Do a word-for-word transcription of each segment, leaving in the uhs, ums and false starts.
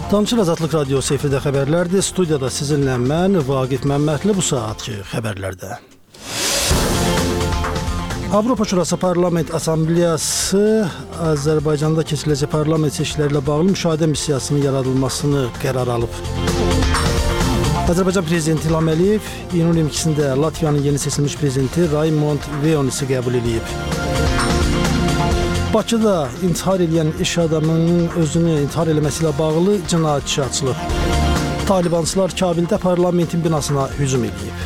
Danışır Azadlıq Radiosu efirdə xəbərlərdir. Studiyada sizinlə mən, Vaqif Məmmədli bu saatki xəbərlərdə. Avropa Şurası Parlament Assambleyası Azərbaycanda keçiriləcək parlament seçkiləri ilə bağlı müşahidə missiyasının yaradılmasını qərar alıb. Azərbaycan Prezidenti İlham Əliyev iyunun iyirmi ikisində Latviyanın yeni seçilmiş prezidenti Raymond Veonisi qəbul edib. Bakıda intihar edən iş adamının özünü intihar eləməsi ilə bağlı cinayət işi açılıb. Talibançılar Kabildə parlamentin binasına hücum edib.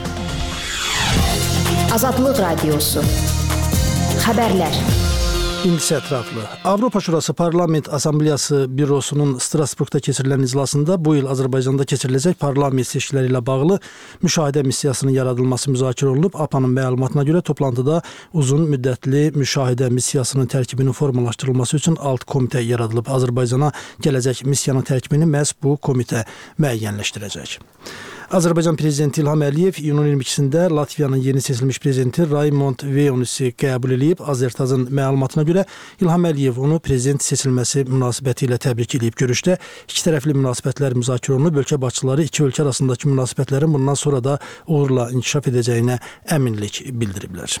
Azadlıq Radiosu Xəbərlər. İndi isə ətraflı. Avropa Şurası Parlament Assambleyası Bürosunun Strasburqda keçirilən iclasında bu il Azərbaycanda keçiriləcək parlament seçkiləri ilə bağlı müşahidə missiyasının yaradılması müzakirə olunub. A P A-nın məlumatına görə toplantıda uzun müddətli müşahidə missiyasının tərkibinin formalaşdırılması üçün alt komitə yaradılıb. Azərbaycana gələcək missiyanın tərkibini məhz bu komitə müəyyənləşdirəcək. Azərbaycan Prezidenti İlham Əliyev iyunun iyirmi ikisində Latviyanın yeni seçilmiş prezidenti Raymond Veonisi qəbul edib. Azertazın məlumatına görə İlham Əliyev onu prezident seçilməsi münasibəti ilə təbrik edib. Görüşdə iki tərəfli münasibətlər müzakirə olunub. Ölkə başçıları iki ölkə arasındakı münasibətlərin bundan sonra da uğurla inkişaf edəcəyinə əminlik bildiriblər.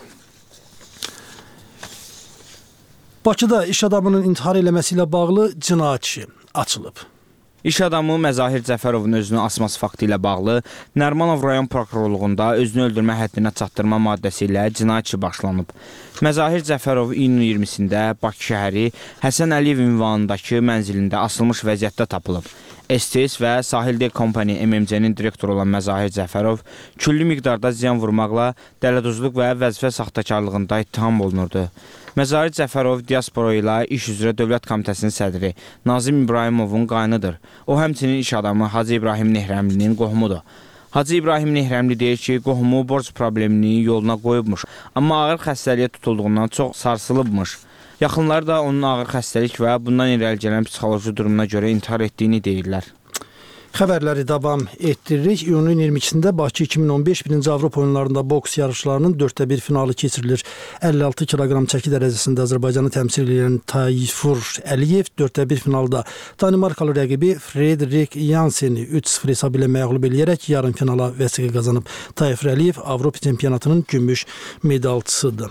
Bakıda iş adamının intihar eləməsi ilə bağlı cinayət işi açılıb. İş adamı Məzahir Cəfərovun özünü asması faktı ilə bağlı Nərimanov rayon prokurorluğunda özünü öldürmə həddinə çatdırma maddəsi ilə cinayət işi başlanıb. Məzahir Cəfərov iyunun iyirmisində Bakı şəhəri Həsən Əliyev ünvanındakı mənzilində asılmış vəziyyətdə tapılıb. S T S və Sahil D Company M M C-nin direktoru olan Məzahir Cəfərov küllü miqdarda ziyan vurmaqla dələduzluq və vəzifə saxtakarlığında ittiham olunurdu. Məzahir Cəfərov diaspora ilə iş üzrə Dövlət Komitəsinin sədri Nazim İbrahimovun qaynıdır. O həmçinin iş adamı Hacı İbrahim Nehrəmlinin qohumudur. Hacı İbrahim Nehrəmli deyir ki, qohumu borc problemini yoluna qoyubmuş, amma ağır xəstəliyə tutulduğundan çox sarsılıbmış. Yaxınları da onun ağır xəstəlik və bundan irəli gələn psixoloji durumuna görə intihar etdiyini deyirlər. Xəbərləri davam etdiririk. İyunun iyirmi ikisində Bakı iki min on beş birinci Avropa oyunlarında boks yarışlarının dörddə bir finalı keçirilir. əlli altı kiloqram çəki dərəcəsində Azərbaycanı təmsil edən Tayfur Əliyev dörddə bir finalda Danimarkalı rəqibi Frederik Janseni üç sıfır hesabı ilə məğlub eləyərək yarım finala vəsiqə qazanıb. Tayfur Əliyev Avropa çempionatının gümüş medalçısıdır.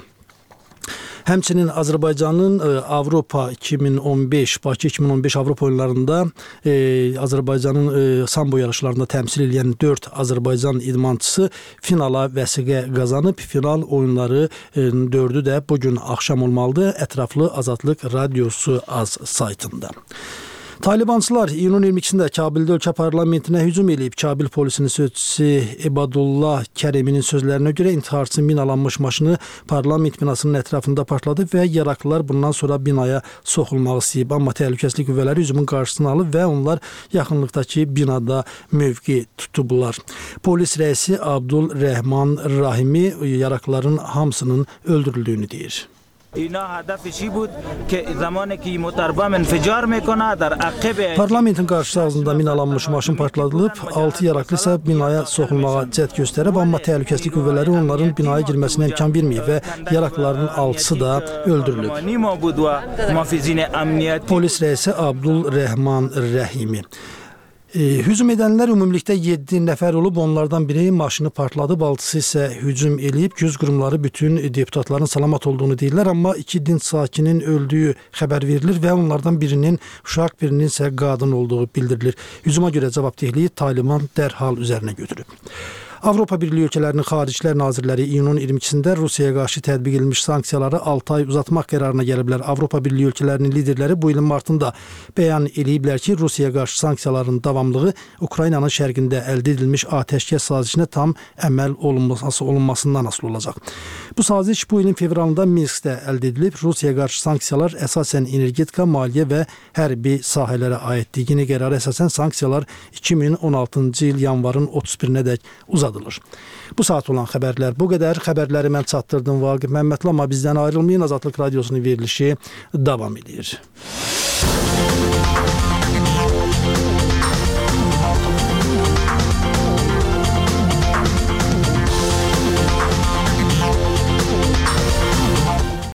Həmçinin Azərbaycanın Avropa iki min on beş, Bakı iki min on beş Avropa oyunlarında e, Azərbaycanın e, sambo yarışlarında təmsil edən dörd Azərbaycan idmançısı finala vəsiqə qazanıb. Final oyunları e, dördü də bugün axşam olmalıdır. Ətraflı Azadlıq Radiosu az saytında. Talibançılar iyunun iyirmi ikisində Kabildə ölkə parlamentinə hücum edib. Kabil polisinin sözçüsü Ebadullah Kəriminin sözlərinə görə intiharçı minalanmış maşını parlament binasının ətrafında partladıb və yaraklılar bundan sonra binaya soxulmaq istəyib. Amma təhlükəsizlik qüvvələri hücumun qarşısını alıb və onlar yaxınlıqdakı binada mövqe tutublar. Polis rəisi Abdul Rəhman Rahimi yaraklıların hamısının öldürüldüyünü deyir. Parlamentin qarşısı ağzında minalanmış maşın partladılıb, altı yaraklı isə binaya soxulmağa cəhd göstərib, amma təhlükəsizlik qüvvələri onların binaya girməsinə imkan verməyib və yaraklıların altısı da öldürülüb. Polis rəisi Abdul Rəhman Rəhimi. E, hücum edənlər ümumilikdə yeddi nəfər olub, onlardan biri maşını partladıb, altısı isə hücum eləyib. Göz qurumları bütün deputatların salamat olduğunu deyirlər, amma iki dinc sakinin öldüyü xəbər verilir və onlardan birinin uşaq, birinin isə qadın olduğu bildirilir. Hücuma görə cavabdehliyi Taliban dərhal üzərinə götürüb. Avropa Birliyi ölkələrinin xaricilər nazirləri iyunun iyirmi ikisində Rusiyaya qarşı tətbiq edilmiş sanksiyaları altı ay uzatmaq qərarına gəliblər. Avropa Birliyi ölkələrinin liderləri bu ilin martında bəyan ediblər ki, Rusiyaya qarşı sanksiyaların davamlığı Ukraynanın şərqində əldə edilmiş atəşkəs sazişinə tam əməl olunması, olunmasından asılı olacaq. Bu saziş bu ilin fevralında Minskdə əldə edilib. Rusiyaya qarşı sanksiyalar əsasən energetika, maliyyə və hərbi sahələrə aiddir. Yeni qərara əsasən sanksiyalar iki min on altıncı il yanvarın otuz birinə dək uzadılır. Bu saat olan xəbərlər bu qədər. Xəbərləri mən çatdırdım Vaqif Məmmədli, amma bizdən ayrılmayın. Azadlıq Radiosunun verilişi davam edir.